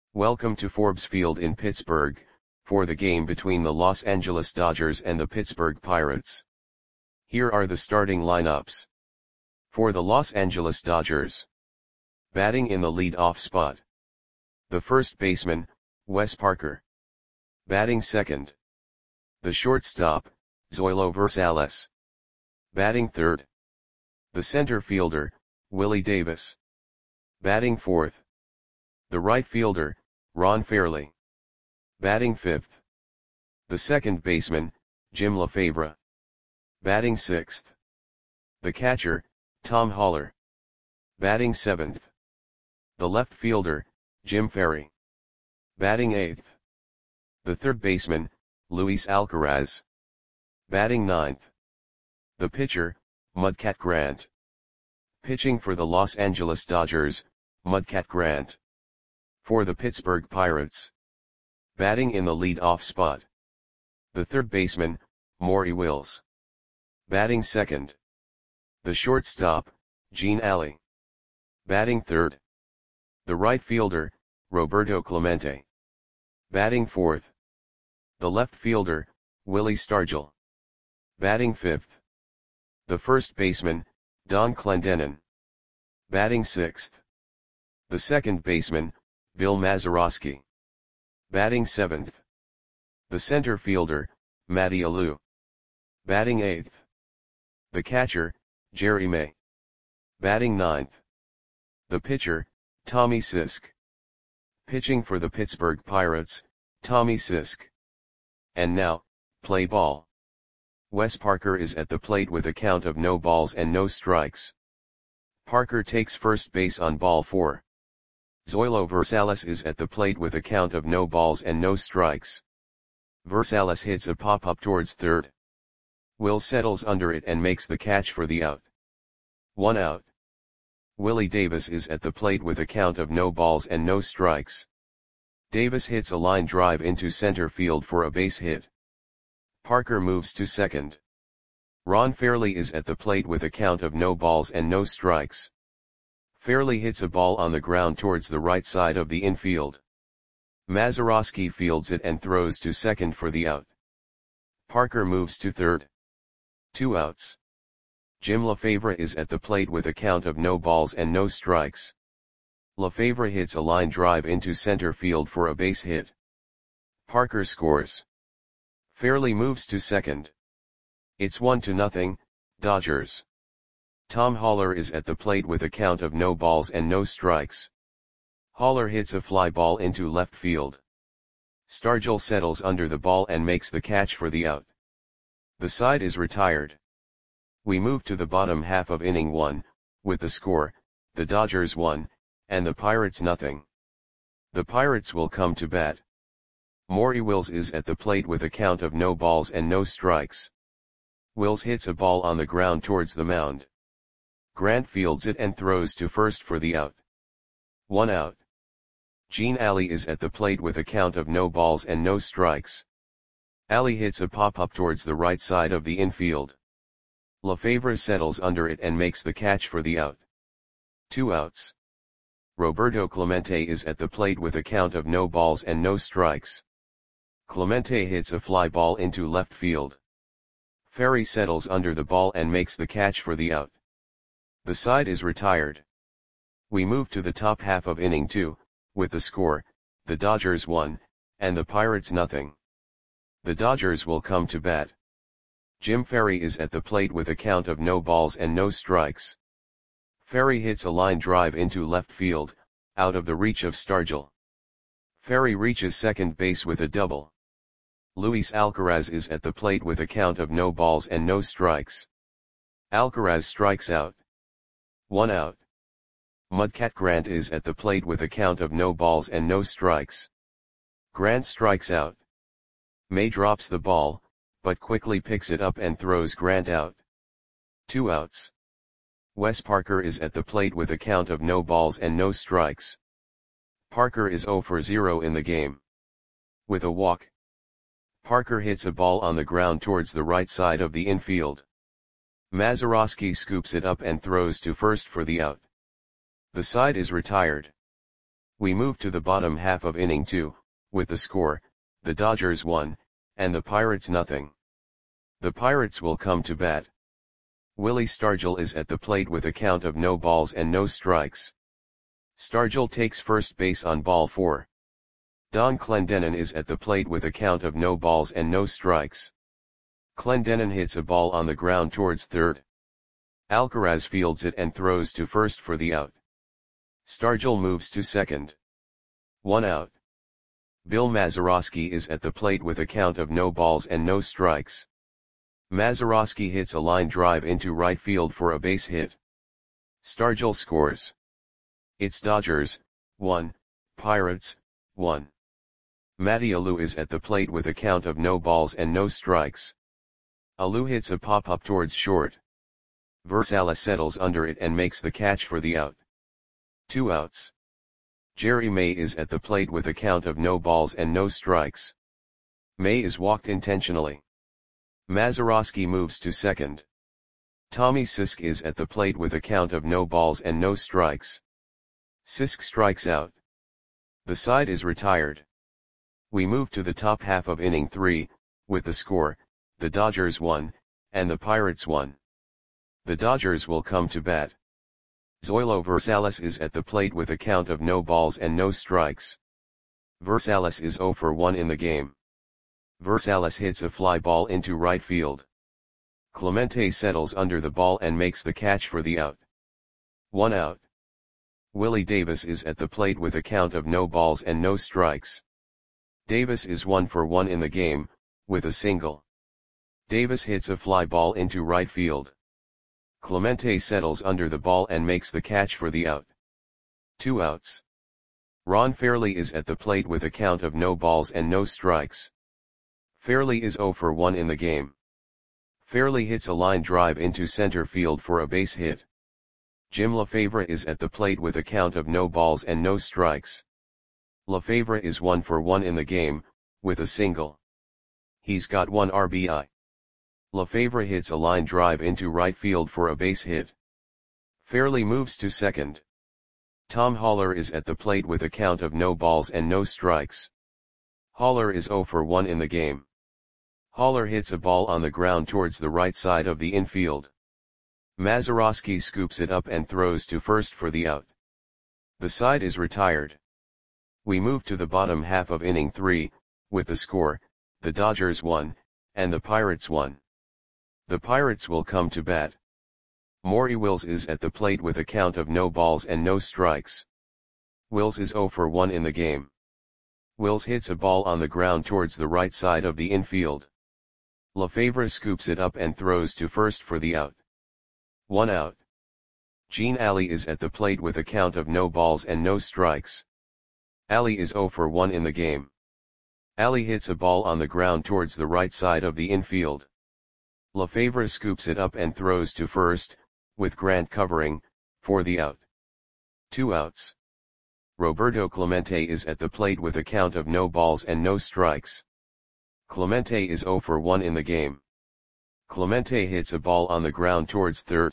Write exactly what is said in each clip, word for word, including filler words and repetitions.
Welcome to Forbes Field in Pittsburgh, for the game between the Los Angeles Dodgers and the Pittsburgh Pirates. Here are the starting lineups. For the Los Angeles Dodgers. Batting in the lead-off spot. The first baseman, Wes Parker. Batting second. The shortstop, Zoilo Versalles. Batting third. The center fielder, Willie Davis. Batting fourth. The right fielder, Ron Fairly. Batting fifth. The second baseman, Jim Lefebvre. Batting sixth. The catcher, Tom Haller. Batting seventh. The left fielder, Jim Ferry. Batting eighth. The third baseman, Luis Alcaraz. Batting ninth. The pitcher, Mudcat Grant. Pitching for the Los Angeles Dodgers, Mudcat Grant. For the Pittsburgh Pirates. Batting in the lead-off spot. The third baseman, Maury Wills. Batting second. The shortstop, Gene Alley. Batting third. The right fielder, Roberto Clemente. Batting fourth. The left fielder, Willie Stargell. Batting fifth. The first baseman, Don Clendenon. Batting sixth. The second baseman, Bill Mazeroski. Batting seventh. The center fielder, Matty Alou. Batting eighth. The catcher, Jerry May. Batting ninth. The pitcher, Tommy Sisk. Pitching for the Pittsburgh Pirates, Tommy Sisk. And now, play ball. Wes Parker is at the plate with a count of no balls and no strikes. Parker takes first base on ball four. Zoilo Versalles is at the plate with a count of no balls and no strikes. Versalles hits a pop-up towards third. Will settles under it and makes the catch for the out. One out. Willie Davis is at the plate with a count of no balls and no strikes. Davis hits a line drive into center field for a base hit. Parker moves to second. Ron Fairly is at the plate with a count of no balls and no strikes. Fairly hits a ball on the ground towards the right side of the infield. Mazeroski fields it and throws to second for the out. Parker moves to third. Two outs. Jim Lefebvre is at the plate with a count of no balls and no strikes. Lefebvre hits a line drive into center field for a base hit. Parker scores. Fairly moves to second. It's one to nothing, Dodgers. Tom Haller is at the plate with a count of no balls and no strikes. Haller hits a fly ball into left field. Stargell settles under the ball and makes the catch for the out. The side is retired. We move to the bottom half of inning one, with the score, the Dodgers one, and the Pirates nothing. The Pirates will come to bat. Maury Wills is at the plate with a count of no balls and no strikes. Wills hits a ball on the ground towards the mound. Grant fields it and throws to first for the out. One out. Gene Alley is at the plate with a count of no balls and no strikes. Alley hits a pop-up towards the right side of the infield. Lefebvre settles under it and makes the catch for the out. Two outs. Roberto Clemente is at the plate with a count of no balls and no strikes. Clemente hits a fly ball into left field. Ferry settles under the ball and makes the catch for the out. The side is retired. We move to the top half of inning two, with the score, the Dodgers one, and the Pirates nothing. The Dodgers will come to bat. Jim Ferry is at the plate with a count of no balls and no strikes. Ferry hits a line drive into left field, out of the reach of Stargell. Ferry reaches second base with a double. Luis Alcaraz is at the plate with a count of no balls and no strikes. Alcaraz strikes out. One out. Mudcat Grant is at the plate with a count of no balls and no strikes. Grant strikes out. May drops the ball, but quickly picks it up and throws Grant out. Two outs. Wes Parker is at the plate with a count of no balls and no strikes. Parker is zero for zero in the game. With a walk. Parker hits a ball on the ground towards the right side of the infield. Mazeroski scoops it up and throws to first for the out. The side is retired. We move to the bottom half of inning two, with the score, the Dodgers one, and the Pirates nothing. The Pirates will come to bat. Willie Stargell is at the plate with a count of no balls and no strikes. Stargell takes first base on ball four. Don Clendenon is at the plate with a count of no balls and no strikes. Clendenon hits a ball on the ground towards third. Alcaraz fields it and throws to first for the out. Stargell moves to second. One out. Bill Mazeroski is at the plate with a count of no balls and no strikes. Mazeroski hits a line drive into right field for a base hit. Stargell scores. It's Dodgers, one, Pirates, one. Matty Alou is at the plate with a count of no balls and no strikes. Alou hits a pop-up towards short. Versala settles under it and makes the catch for the out. Two outs. Jerry May is at the plate with a count of no balls and no strikes. May is walked intentionally. Mazeroski moves to second. Tommy Sisk is at the plate with a count of no balls and no strikes. Sisk strikes out. The side is retired. We move to the top half of inning three, with the score, the Dodgers one, and the Pirates one. The Dodgers will come to bat. Zoilo Versalles is at the plate with a count of no balls and no strikes. Versalles is zero for one in the game. Versalles hits a fly ball into right field. Clemente settles under the ball and makes the catch for the out. One out. Willie Davis is at the plate with a count of no balls and no strikes. Davis is one for one in the game, with a single. Davis hits a fly ball into right field. Clemente settles under the ball and makes the catch for the out. Two outs. Ron Fairly is at the plate with a count of no balls and no strikes. Fairly is zero for one in the game. Fairly hits a line drive into center field for a base hit. Jim Lefebvre is at the plate with a count of no balls and no strikes. Lefebvre is one for one in the game, with a single. He's got one R B I. Lefebvre hits a line drive into right field for a base hit. Fairly moves to second. Tom Haller is at the plate with a count of no balls and no strikes. Haller is zero for one in the game. Haller hits a ball on the ground towards the right side of the infield. Mazeroski scoops it up and throws to first for the out. The side is retired. We move to the bottom half of inning three, with the score, the Dodgers one, and the Pirates one. The Pirates will come to bat. Maury Wills is at the plate with a count of no balls and no strikes. Wills is zero for one in the game. Wills hits a ball on the ground towards the right side of the infield. Lefebvre scoops it up and throws to first for the out. One out. Gene Alley is at the plate with a count of no balls and no strikes. Alley is zero for one in the game. Alley hits a ball on the ground towards the right side of the infield. Lefebvre scoops it up and throws to first, with Grant covering, for the out. Two outs. Roberto Clemente is at the plate with a count of no balls and no strikes. Clemente is zero for one in the game. Clemente hits a ball on the ground towards third.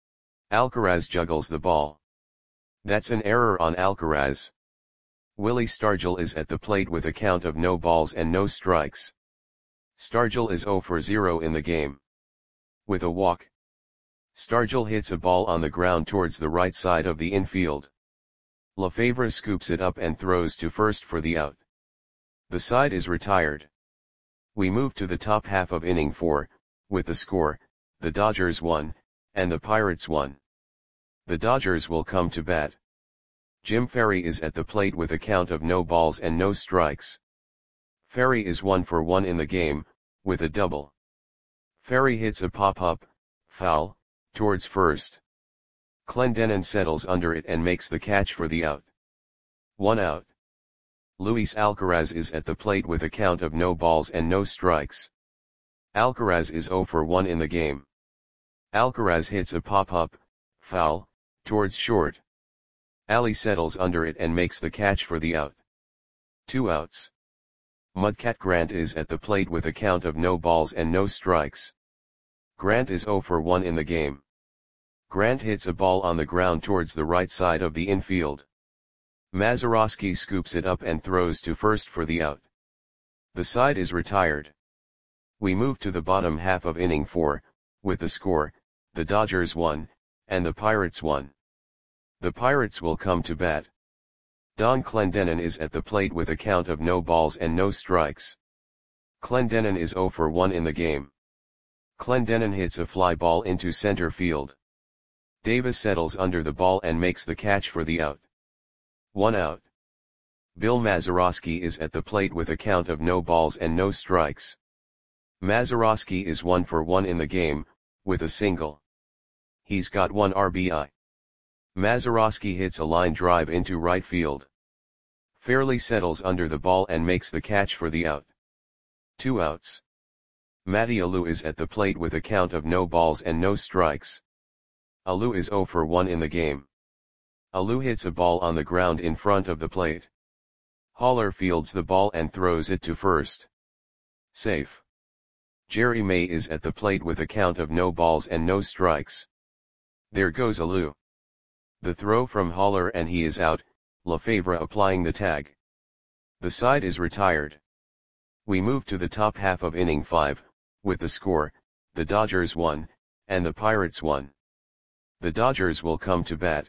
Alcaraz juggles the ball. That's an error on Alcaraz. Willie Stargell is at the plate with a count of no balls and no strikes. Stargell is zero for zero in the game. With a walk. Stargell hits a ball on the ground towards the right side of the infield. Lefebvre scoops it up and throws to first for the out. The side is retired. We move to the top half of inning four, with the score, the Dodgers one, and the Pirates one. The Dodgers will come to bat. Jim Ferry is at the plate with a count of no balls and no strikes. Ferry is one for one in the game, with a double. Ferry hits a pop-up, foul, towards first. Clendenon settles under it and makes the catch for the out. One out. Luis Alcaraz is at the plate with a count of no balls and no strikes. Alcaraz is zero for one in the game. Alcaraz hits a pop-up, foul, towards short. Alley settles under it and makes the catch for the out. Two outs. Mudcat Grant is at the plate with a count of no balls and no strikes. Grant is zero for one in the game. Grant hits a ball on the ground towards the right side of the infield. Mazeroski scoops it up and throws to first for the out. The side is retired. We move to the bottom half of inning four, with the score, the Dodgers won, and the Pirates won. The Pirates will come to bat. Don Clendenon is at the plate with a count of no balls and no strikes. Clendenon is oh for one in the game. Clendenon hits a fly ball into center field. Davis settles under the ball and makes the catch for the out. One out. Bill Mazeroski is at the plate with a count of no balls and no strikes. Mazeroski is one for one in the game, with a single. He's got one R B I. Mazeroski hits a line drive into right field. Fairley settles under the ball and makes the catch for the out. Two outs. Matty Alou is at the plate with a count of no balls and no strikes. Alou is oh for one in the game. Alou hits a ball on the ground in front of the plate. Haller fields the ball and throws it to first. Safe. Jerry May is at the plate with a count of no balls and no strikes. There goes Alou. The throw from Haller and he is out, Lefebvre applying the tag. The side is retired. We move to the top half of inning five, with the score, the Dodgers won, and the Pirates won. The Dodgers will come to bat.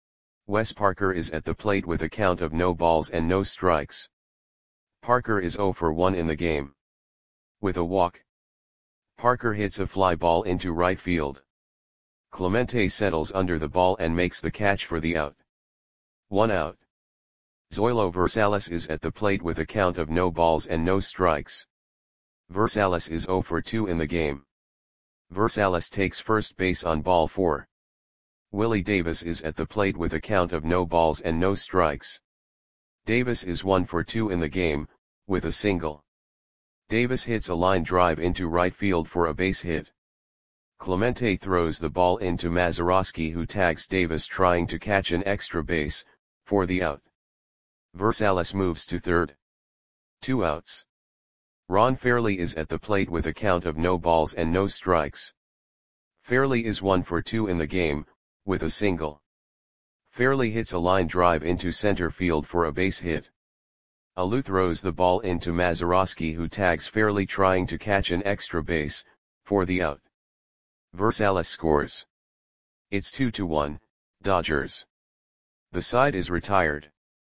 Wes Parker is at the plate with a count of no balls and no strikes. Parker is oh for one in the game. With a walk. Parker hits a fly ball into right field. Clemente settles under the ball and makes the catch for the out. One out. Zoilo Versalles is at the plate with a count of no balls and no strikes. Versalles is oh for two in the game. Versalles takes first base on ball four. Willie Davis is at the plate with a count of no balls and no strikes. Davis is one for two in the game, with a single. Davis hits a line drive into right field for a base hit. Clemente throws the ball into Mazeroski, who tags Davis trying to catch an extra base, for the out. Versalles moves to third. Two outs. Ron Fairley is at the plate with a count of no balls and no strikes. Fairley is one for two in the game, with a single. Fairley hits a line drive into center field for a base hit. Alou throws the ball into Mazeroski, who tags Fairley trying to catch an extra base, for the out. Versalles scores. It's two to one, Dodgers. The side is retired.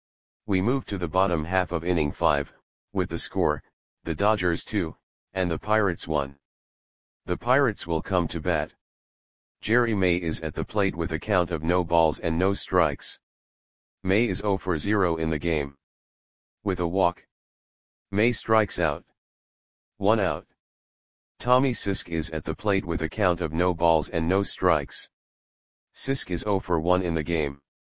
We move to the bottom half of inning five, with the score, the Dodgers two, and the Pirates one. The Pirates will come to bat. Jerry May is at the plate with a count of no balls and no strikes. May is oh for zero in the game. With a walk. May strikes out. One out. Tommy Sisk is at the plate with a count of no balls and no strikes. Sisk is oh for one in the game.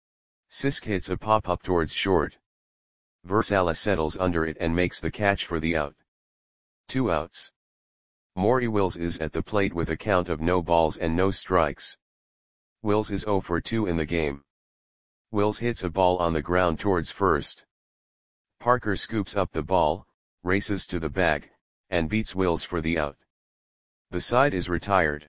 Sisk hits a pop-up towards short. Versalles settles under it and makes the catch for the out. Two outs. Maury Wills is at the plate with a count of no balls and no strikes. Wills is oh for two in the game. Wills hits a ball on the ground towards first. Parker scoops up the ball, races to the bag, and beats Wills for the out. The side is retired.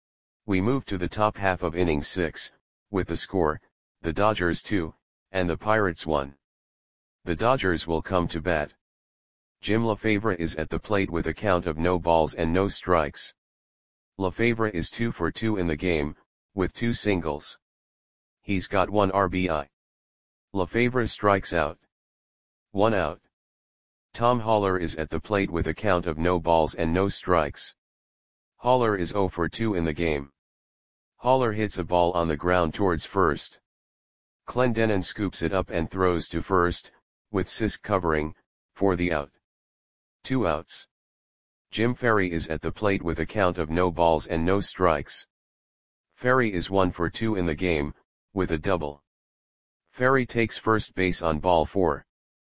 We move to the top half of inning six, with the score, the Dodgers two, and the Pirates one. The Dodgers will come to bat. Jim Lefebvre is at the plate with a count of no balls and no strikes. Lefebvre is two for two in the game, with two singles. He's got one R B I. Lefebvre strikes out. One out. Tom Haller is at the plate with a count of no balls and no strikes. Haller is oh for two in the game. Haller hits a ball on the ground towards first. Clendenon scoops it up and throws to first, with Sisk covering, for the out. Two outs. Jim Ferry is at the plate with a count of no balls and no strikes. Ferry is one for two in the game, with a double. Ferry takes first base on ball four.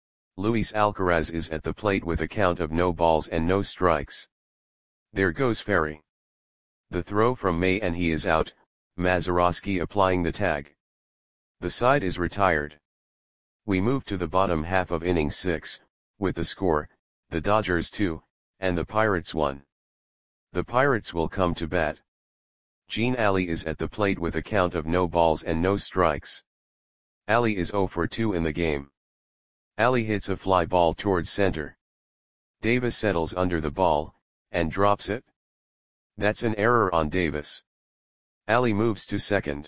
Luis Alcaraz is at the plate with a count of no balls and no strikes. There goes Ferry. The throw from May and he is out, Mazeroski applying the tag. The side is retired. We move to the bottom half of inning six, with the score, the Dodgers two, and the Pirates one. The Pirates will come to bat. Gene Alley is at the plate with a count of no balls and no strikes. Ali is zero for two in the game. Ali hits a fly ball towards center. Davis settles under the ball, and drops it. That's an error on Davis. Ali moves to second.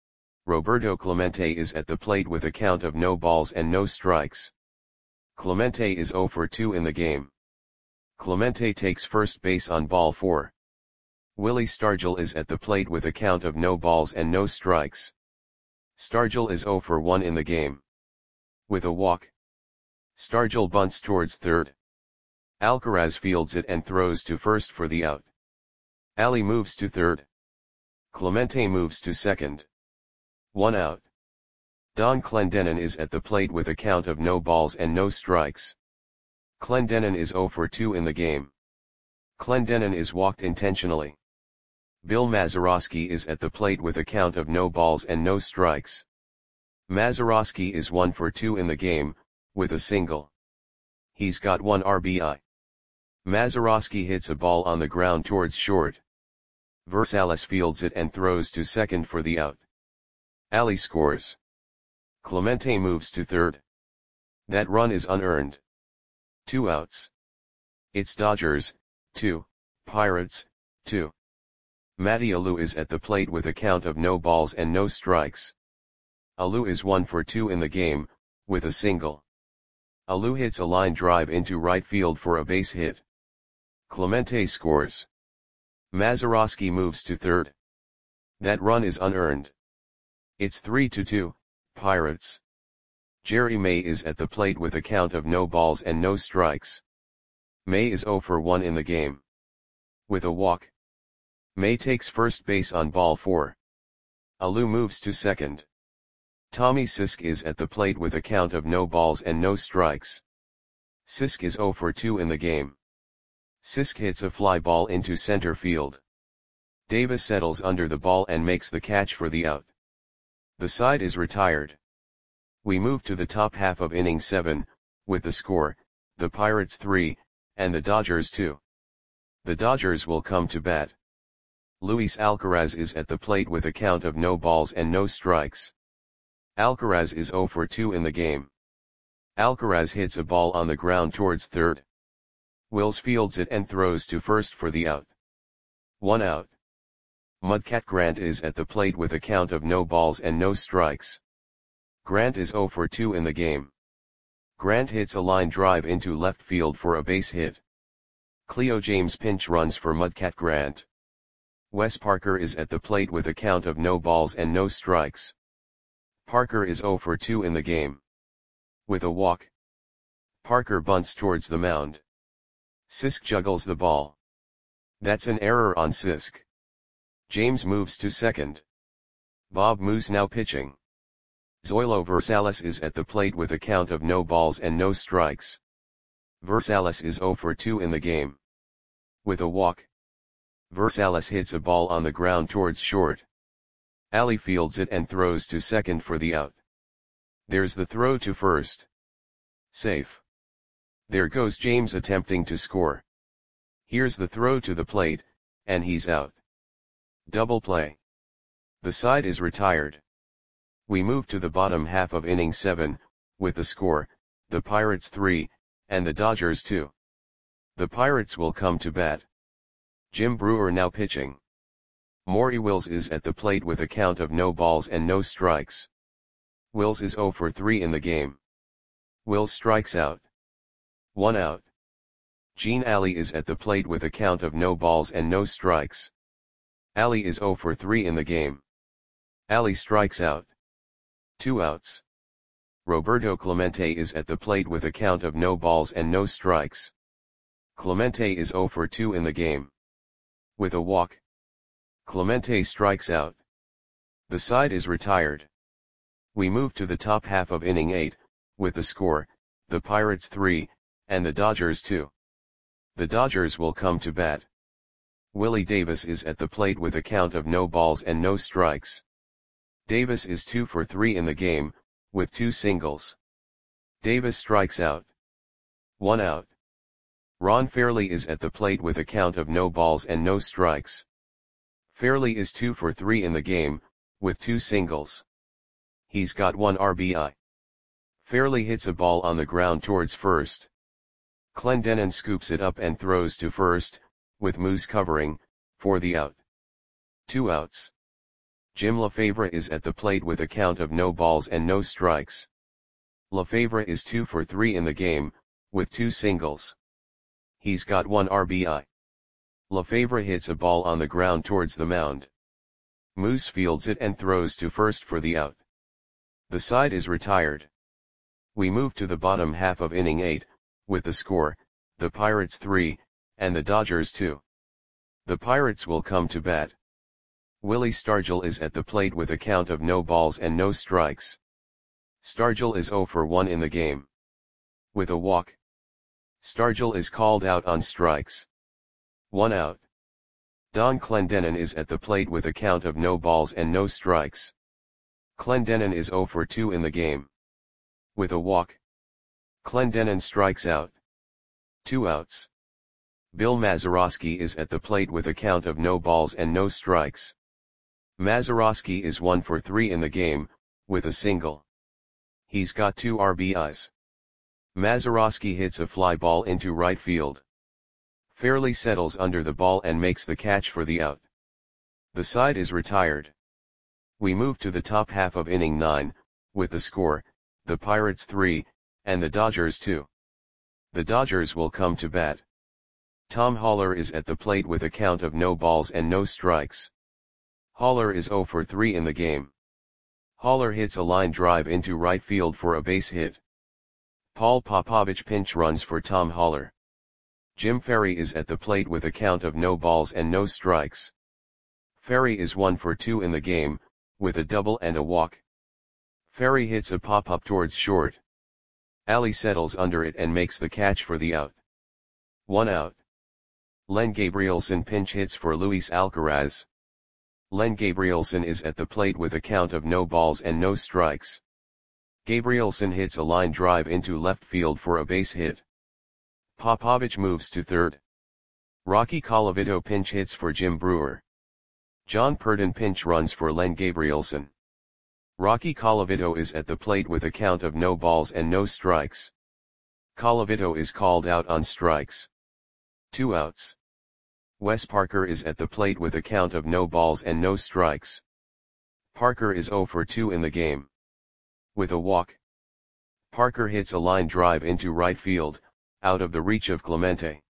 Roberto Clemente is at the plate with a count of no balls and no strikes. Clemente is zero for two in the game. Clemente takes first base on ball four. Willie Stargell is at the plate with a count of no balls and no strikes. Stargell is zero for one in the game. With a walk, Stargell bunts towards third. Alcaraz fields it and throws to first for the out. Ali moves to third. Clemente moves to second. One out. Don Clendenon is at the plate with a count of no balls and no strikes. Clendenon is zero for two in the game. Clendenon is walked intentionally. Bill Mazeroski is at the plate with a count of no balls and no strikes. Mazeroski is one for two in the game, with a single. He's got one R B I. Mazeroski hits a ball on the ground towards short. Versalles fields it and throws to second for the out. Ali scores. Clemente moves to third. That run is unearned. Two outs. It's Dodgers, two, Pirates, two. Matty Alou is at the plate with a count of no balls and no strikes. Alou is one for two in the game, with a single. Alou hits a line drive into right field for a base hit. Clemente scores. Mazeroski moves to third. That run is unearned. It's three to two, Pirates. Jerry May is at the plate with a count of no balls and no strikes. May is zero for one in the game. With a walk, May takes first base on ball four. Alou moves to second. Tommy Sisk is at the plate with a count of no balls and no strikes. Sisk is zero for two in the game. Sisk hits a fly ball into center field. Davis settles under the ball and makes the catch for the out. The side is retired. We move to the top half of inning seven, with the score, the Pirates three, and the Dodgers two. The Dodgers will come to bat. Luis Alcaraz is at the plate with a count of no balls and no strikes. Alcaraz is zero for two in the game. Alcaraz hits a ball on the ground towards third. Wills fields it and throws to first for the out. One out. Mudcat Grant is at the plate with a count of no balls and no strikes. Grant is zero for two in the game. Grant hits a line drive into left field for a base hit. Cleo James pinch runs for Mudcat Grant. Wes Parker is at the plate with a count of no balls and no strikes. Parker is zero for two in the game. With a walk, Parker bunts towards the mound. Sisk juggles the ball. That's an error on Sisk. James moves to second. Bob Moose now pitching. Zoilo Versalles is at the plate with a count of no balls and no strikes. Versalles is zero for two in the game. With a walk, Versalles hits a ball on the ground towards short. Ali fields it and throws to second for the out. There's the throw to first. Safe. There goes James attempting to score. Here's the throw to the plate, and he's out. Double play. The side is retired. We move to the bottom half of inning seven, with the score, the Pirates three, and the Dodgers two. The Pirates will come to bat. Jim Brewer now pitching. Maury Wills is at the plate with a count of no balls and no strikes. Wills is zero for three in the game. Wills strikes out. One out. Gene Ali is at the plate with a count of no balls and no strikes. Ali is zero for three in the game. Ali strikes out. Two outs. Roberto Clemente is at the plate with a count of no balls and no strikes. Clemente is zero for two in the game. With a walk, Clemente strikes out. The side is retired. We move to the top half of inning eight, with the score, the Pirates three, and the Dodgers two. The Dodgers will come to bat. Willie Davis is at the plate with a count of no balls and no strikes. Davis is two for three in the game, with two singles. Davis strikes out. One out. Ron Fairley is at the plate with a count of no balls and no strikes. Fairley is two for three in the game, with two singles. He's got one R B I. Fairly hits a ball on the ground towards first. Clendenon scoops it up and throws to first, with Moose covering, for the out. Two outs. Jim Lefebvre is at the plate with a count of no balls and no strikes. Lefebvre is two for three in the game, with two singles. He's got one R B I. Lefebvre hits a ball on the ground towards the mound. Moose fields it and throws to first for the out. The side is retired. We move to the bottom half of inning eight, with the score, the Pirates three, and the Dodgers two. The Pirates will come to bat. Willie Stargell is at the plate with a count of no balls and no strikes. Stargell is zero for one in the game. With a walk. Stargell is called out on strikes. One out. Don Clendenon is at the plate with a count of no balls and no strikes. Clendenon is zero for two in the game. With a walk. Clendenon strikes out. Two outs. Bill Mazeroski is at the plate with a count of no balls and no strikes. Mazeroski is one for three in the game, with a single. He's got two R B Is. Mazeroski hits a fly ball into right field. Fairly settles under the ball and makes the catch for the out. The side is retired. We move to the top half of inning nine, with the score, the Pirates three, and the Dodgers two. The Dodgers will come to bat. Tom Haller is at the plate with a count of no balls and no strikes. Haller is zero for three in the game. Haller hits a line drive into right field for a base hit. Paul Popovich pinch runs for Tom Haller. Jim Ferry is at the plate with a count of no balls and no strikes. Ferry is one for two in the game, with a double and a walk. Ferry hits a pop-up towards short. Ali settles under it and makes the catch for the out. One out. Len Gabrielson pinch hits for Luis Alcaraz. Len Gabrielson is at the plate with a count of no balls and no strikes. Gabrielson hits a line drive into left field for a base hit. Popovich moves to third. Rocky Colavito pinch hits for Jim Brewer. John Purdon pinch runs for Len Gabrielson. Rocky Colavito is at the plate with a count of no balls and no strikes. Colavito is called out on strikes. Two outs. Wes Parker is at the plate with a count of no balls and no strikes. Parker is zero for two in the game. With a walk. Parker hits a line drive into right field, out of the reach of Clemente.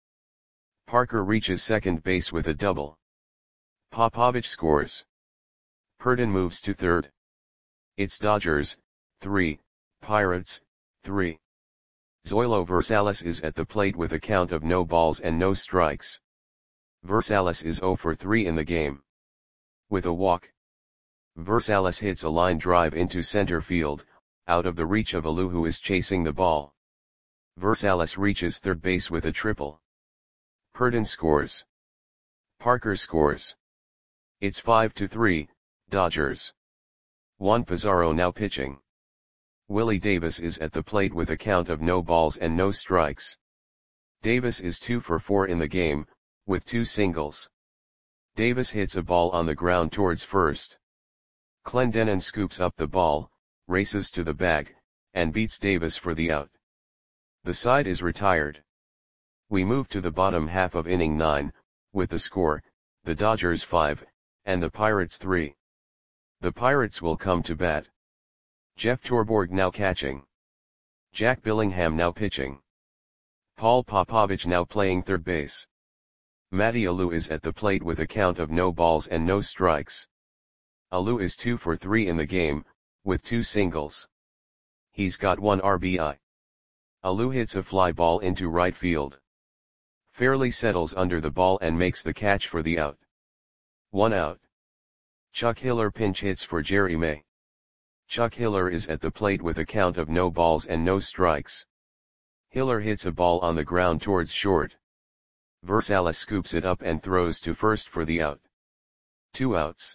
Parker reaches second base with a double. Popovich scores. Purdon moves to third. It's Dodgers, three, Pirates, three. Zoilo Versalles is at the plate with a count of no balls and no strikes. Versalles is zero for three in the game. With a walk. Versalles hits a line drive into center field, out of the reach of Alou who is chasing the ball. Versalles reaches third base with a triple. Purdon scores. Parker scores. It's five to three, Dodgers. Juan Pizarro now pitching. Willie Davis is at the plate with a count of no balls and no strikes. Davis is two for four in the game, with two singles. Davis hits a ball on the ground towards first. Clendenon scoops up the ball, races to the bag, and beats Davis for the out. The side is retired. We move to the bottom half of inning nine, with the score, the Dodgers five, and the Pirates three. The Pirates will come to bat. Jeff Torborg now catching. Jack Billingham now pitching. Paul Popovich now playing third base. Matty Alou is at the plate with a count of no balls and no strikes. Alou is two for three in the game, with two singles. He's got one R B I. Alou hits a fly ball into right field. Fairly settles under the ball and makes the catch for the out. One out. Chuck Hiller pinch hits for Jerry May. Chuck Hiller is at the plate with a count of no balls and no strikes. Hiller hits a ball on the ground towards short. Versalles scoops it up and throws to first for the out. Two outs.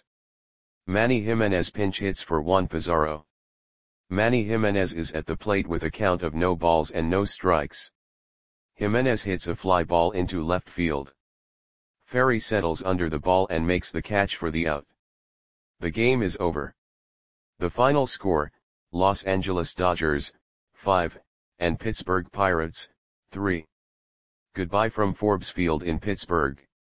Manny Jimenez pinch hits for Juan Pizarro. Manny Jimenez is at the plate with a count of no balls and no strikes. Jimenez hits a fly ball into left field. Ferry settles under the ball and makes the catch for the out. The game is over. The final score, Los Angeles Dodgers, five, and Pittsburgh Pirates, three. Goodbye from Forbes Field in Pittsburgh.